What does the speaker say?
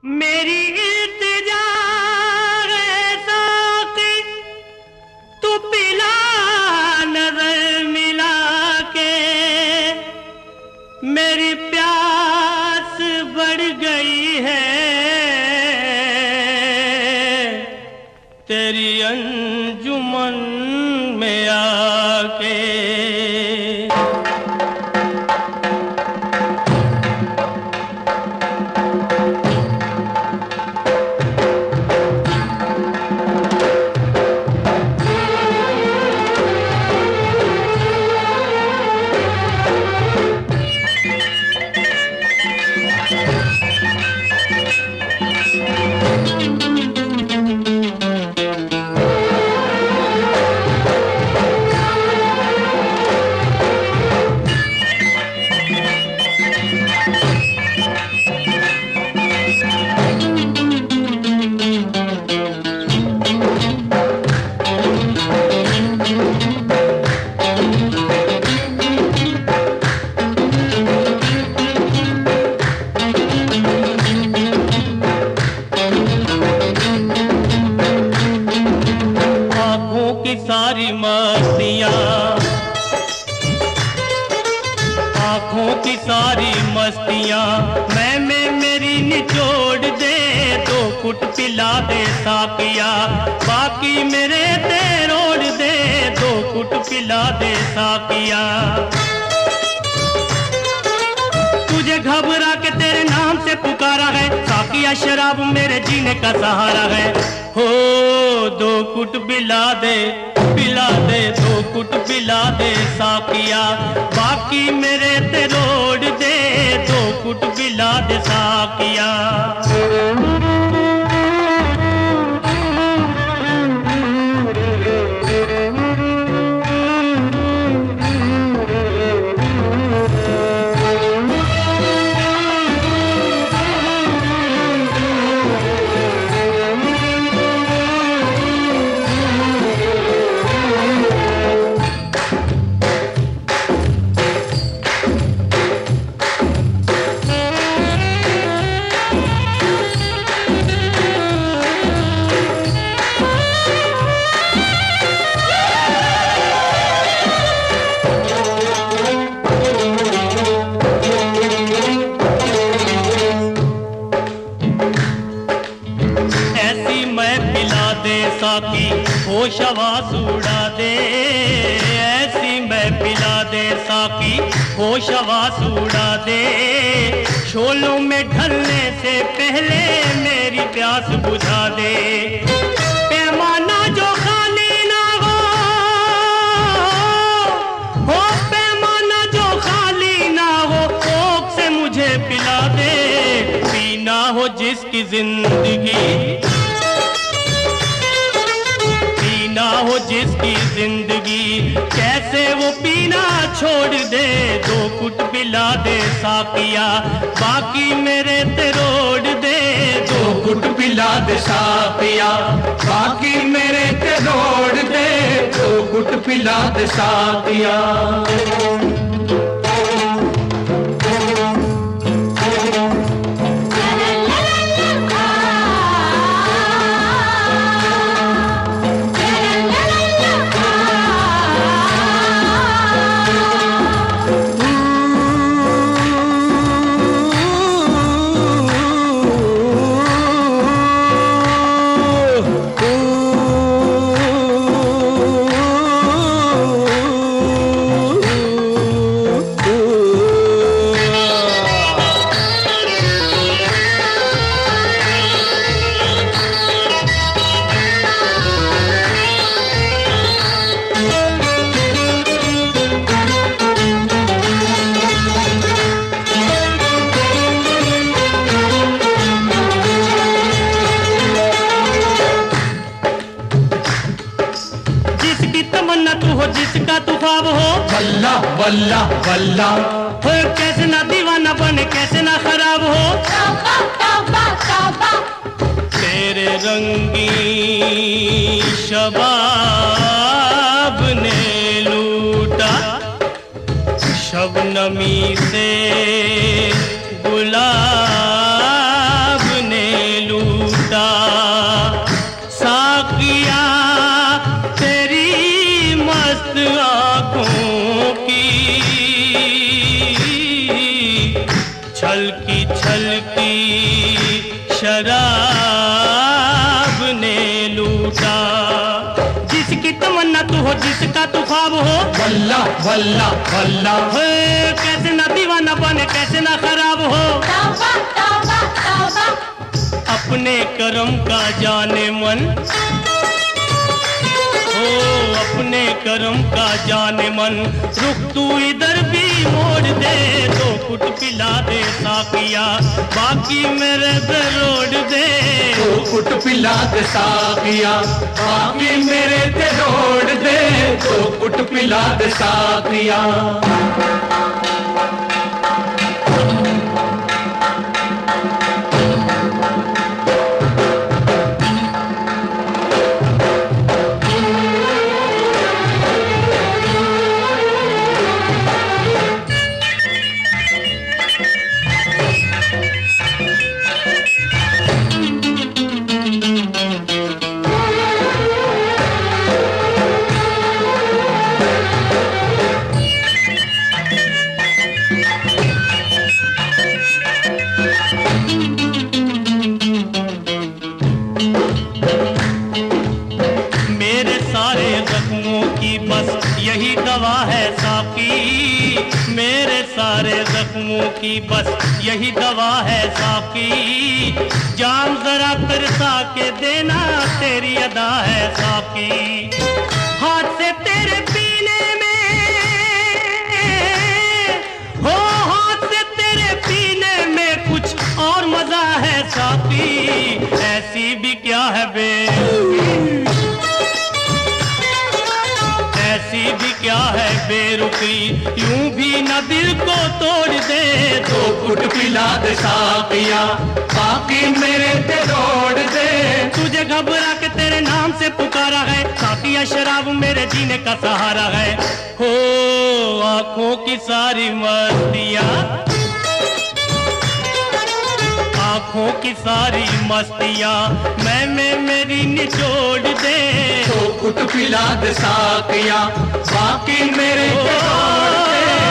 मेरी इल्तिजा है साक़ी, तू पिला नजर मिला के। मेरी प्यास बढ़ गई है तेरी अंजुमन में आके। सारी मस्तियाँ, आँखों की सारी मस्तियाँ मैं मेरी निचोड़ दे। दो कुट पिला दे साकिया, बाकी मेरे ते रोड़ दे। दो कुट पिला दे साकिया। तुझे घबरा के तेरे नाम से पुकारा है, साकिया शराब मेरे जीने का सहारा है। हो दो कुट पिला दे दो कुट पिला दे साकिया, बाकी मेरे ते रोड़ दे। दो कुट पिला दे साकिया। साकी होश आवाज़ उड़ा दे, ऐसी मैं पिला दे साकी होश आवाज़ उड़ा दे। शोलों में ढलने से पहले मेरी प्यास बुझा दे। पैमाना जो खाली ना हो पैमाना जो खाली ना हो, कोक से मुझे पिला दे। पीना हो जिसकी जिंदगी, ना हो जिसकी जिंदगी, कैसे वो पीना छोड़ दे। दो कुट पिला दे साकिया, बाकी मेरे ते रोड़ दे। दो कुट पिला दे साकिया, बाकी मेरे ते रोड़ दे। दो कुट पिला दे साकिया। तू हो जिसका तू ख्वाब हो, वल्ला वल्ला वल्ला। कैसे ना दीवाना बने, कैसे ना खराब हो। तौबा तौबा तौबा। तेरे रंगी शबाब ने लूटा, शबनमी से गुलाब ने शराब ने लूटा। जिसकी तमन्ना तू हो, जिसका तू ख्वाब हो, वल्ला वल्ला वल्ला, कैसे ना दीवाना बने, कैसे ना खराब हो। तौबा तौबा तौबा, अपने कर्म का जाने मन, हो अपने कर्म का जाने मन। रुख तू इधर भी मोड़ दे, दो कुट पिला दे साकिया, बाकी मेरे पे रोड दे। दो कुट पिला दे साकिया, बाकी मेरे ते रोड दे। दो कुट पिला दे साकिया। यही दवा है साकी, मेरे सारे जख्मों की बस यही दवा है साकी। जाम जरा तरसा के देना, तेरी अदा है साकी। हाथ से तेरे पीने में, हो हाथ से तेरे पीने में कुछ और मजा है साकी। ऐसी भी क्या है ऐसी भी क्या है बेरुखी, यूं भी न दिल को तोड़ दे। दो कुट पिला दे साकिया, बाकी मेरे ते रोड दे। तुझे घबरा के तेरे नाम से पुकारा है, साकिया शराब मेरे जीने का सहारा है। हो आंखों की सारी मस्तियाँ, आंखों की सारी मस्तियाँ मैं मेरी निचोड़ दे। दो कुट पिला दे साकिया, बाकी मेरे ते रोड दे।